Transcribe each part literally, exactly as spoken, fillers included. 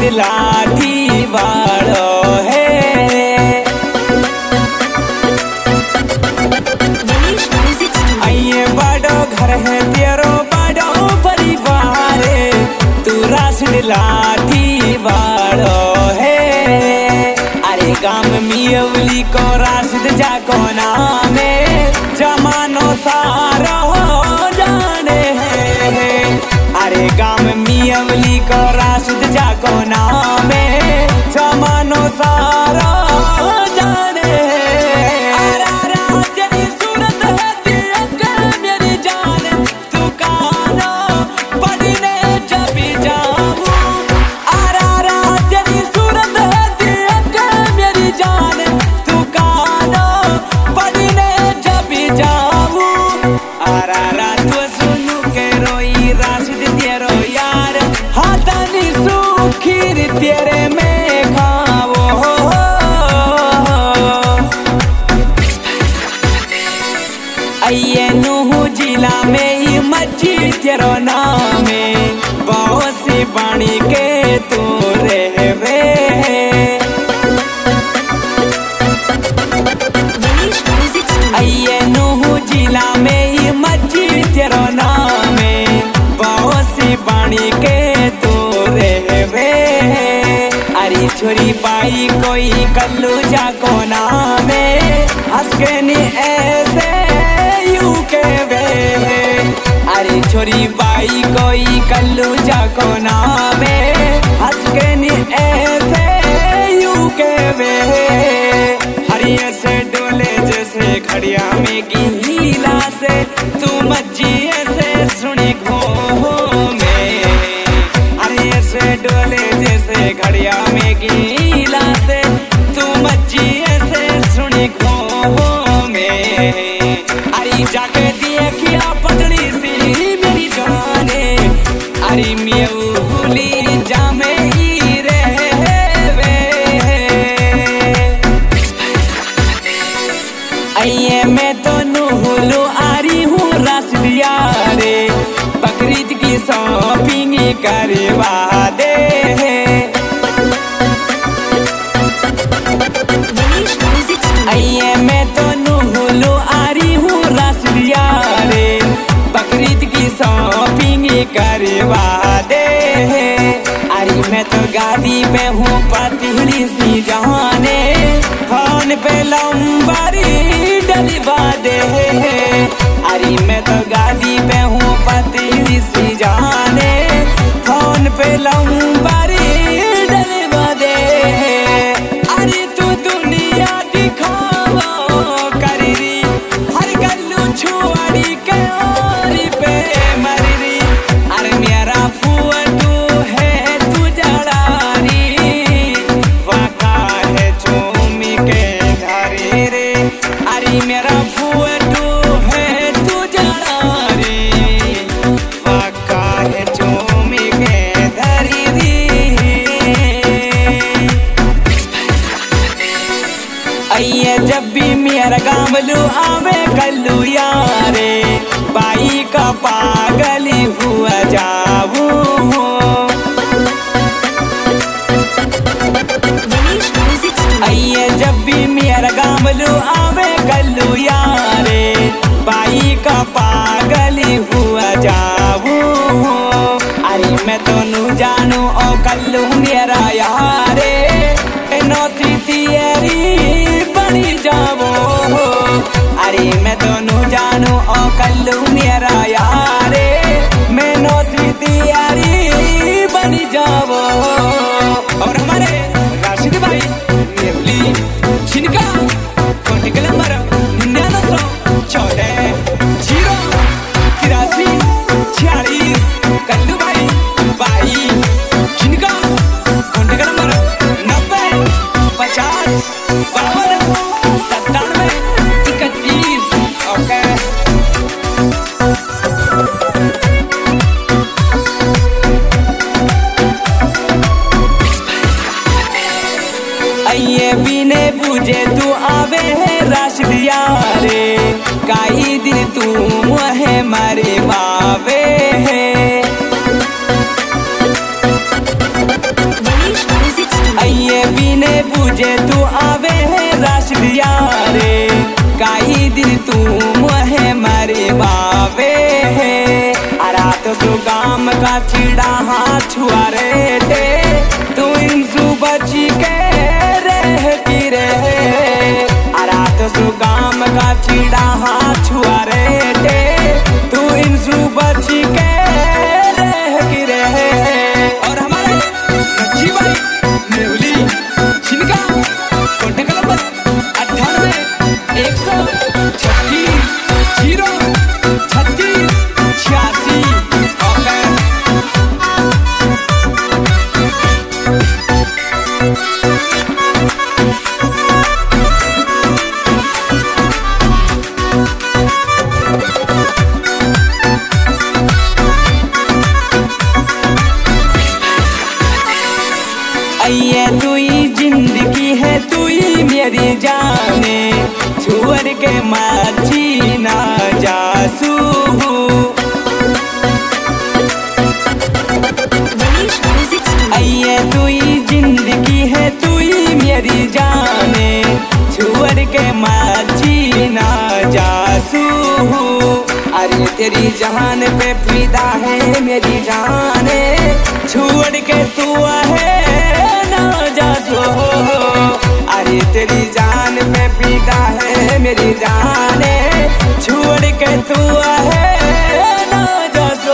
लाठी वालो है। आइए बड़ो घर है तेरो बड़ो परिवार, तू राशिद लाठी वालो है। अरे गांव मियवली को राशिद जाको नाम है, जमानो सारो जाने है। अरे गांव मियवली को राशिद जाको नाम है, जमानो सारो जाने है। अरे तेरी सूरत है तिलक मेरी जान, तू कानो पढ़ने जब जाऊं। अरे तेरी सूरत है तिलक मेरी जान, तू कानो पढ़ने जब जाऊं। अरे तू सुनू के रोई राशिद तेरो यार, हाथनी सुखीर तेरे में खाओ। आइए नूह जिला में ही मच्छी तेरो नाम है, बहुत सी पानी के तू रहवे। आइए नूह जिला में ही मच्छी तेरो नाम है, बहुत सी पानी के तू रहवे। अरे छोरी पाई कोई कल्लू जाको नाम है, हंस के नी ऐसे यू के वे। अरे छोरी पाई कोई कल्लू जाको नाम है, हंस के नी ऐसे यू के वे। हरिये से डोले जैसे खड़िया में की हीला से, तू मज्जी ऐसे सुनी घो में। अरे ऐसे डोले जैसे घड़िया में गीला से, तू मज्जी ऐसे सुनी घो में। अरे जाके देखिया पतली सी मेरी जाने, अरे मियौली जामे ही रहवे। आइए मैं तो नूहलू आरी हूँ राशिदिया रे, बकरीद की शॉपिंग करवा दे। आइए मैं तो नूहलू आरी हूँ राशिदिया रे, बकरीद की शॉपिंग करवा दे। अरे मैं तो गाड़ी पे हूँ पतली सी जाने, फोन पे लंबारी डलवा दे। अरे मैं तो गाड़ी पे हूँ पतली सी जाने, फोन पे लंबारी डलवा दे। अरे तू दुनिया दिखाओ करी, हर गल्लू छुआड़ी के ओरी पे मरी। अरे मेरा फुआ तू है तू जड़ारी, वाका है चूमी के घरी रे। अरे मेरा फुआ तू है तू जड़ारी, वाका है चूमी के घरी रे। आइए जब भी मेरा गामलू आवे कल्लू यारे, बाई का पागली हुआ जाऊं। आइए जब भी मेरा गामलू आवे कल्लू यारे, बाई का पागली हुआ जाऊं। अरे मैं तो नू जानू ओ कल्लू मेरा यारे, नौती तियरी बनी जावो। अरे मैं दोनों जानू ओ कल्लू मेरा यारे, मैं नौती तियरी बनी जावो। और हमारे राशिद भाई मेवली जिनका कॉन्टेक्ट नंबर निन्यानवे सौ चौदह जीरो तिरासी छियालीस। कल्लू भाई भाई जिनका कॉन्टेक्ट नंबर नब्बे पचास बावन सत्तानवे इकतीस। ओके आइए बिने बुझे तू आवे है राशिद यारे, काई दिन तू मुहे मारे बावे है। जे तू आवे है रास दिया रे काई दिन तू मोहे मारे बावे रात सु गाम का चिड़ा हाथ छुआरे टे तू इंसु बची के रह की रहे रात सु गाम का चिड़ा हाथ छुआरे टे तू इंसु बची के रह की रहे। और हमारे रची भाई नेवली छिनका कॉन्टेक्ट नंबर अट्ठानवे एक सौ छत्तीस जीरो छत्तीस छियासी। ये तू ही जिंदगी है तू ही मेरी जाने छोड़ के माची ना जासू ये तू ही जिंदगी है तू ही मेरी जाने छोड़ के माची ना जासू। अरे तेरी जान पे फिदा है मेरी जाने छोड़ के तू है ना जासू। अरे तेरी जान पे फिदा है मेरी जाने छोड़ के तू है ना जासू।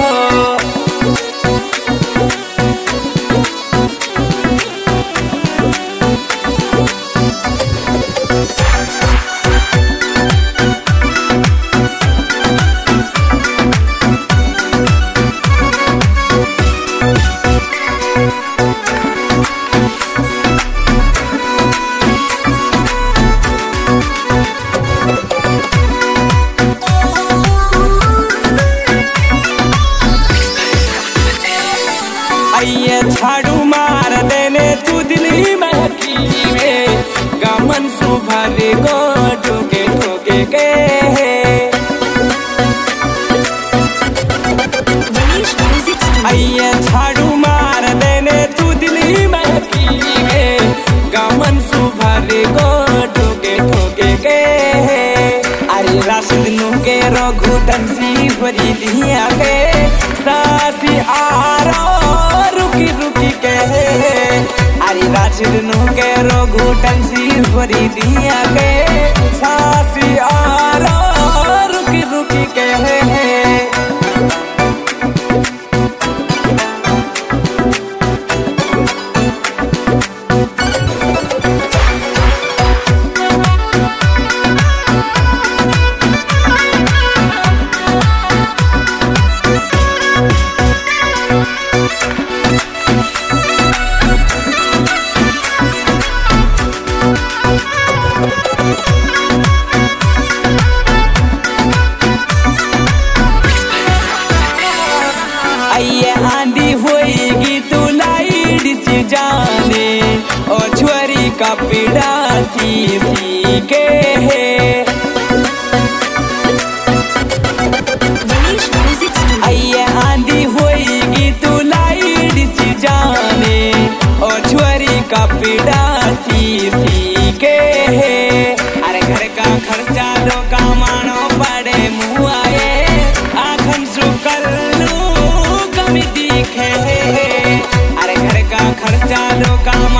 ये झाड़ू मार देने तू दिल्ली महकी में गमन सुभर को ठोके ठोके के ये झाड़ू मार देने तू दिल्ली महकी में गमन सुभर को ठोके ठोके के। अरे राशिद नु के रघु धनसी भरी दिया के सासी आरो रुकी रुकी के अरे राशिद नु के रघु धनसी भरी दिया के सासी आरो रुकी रुकी के। ये आंधी होएगी तू लाइट से जाने और छोरी का पीड़ा सी सी के है। ये आंधी होएगी तू लाइट से जाने और छोरी का पीड़ा सी सी के है। अरे घर का खर्चा लो कमानो पड़े मुँह आए आखन सुकर दिखे अरे घर का खर्चा लो काम